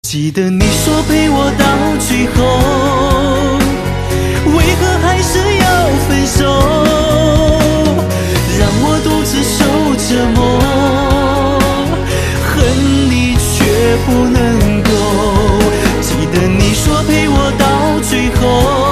记得你说陪我到最后，为何还是要分手？让我独自受折磨，恨你却不能够。记得你说陪我到最后。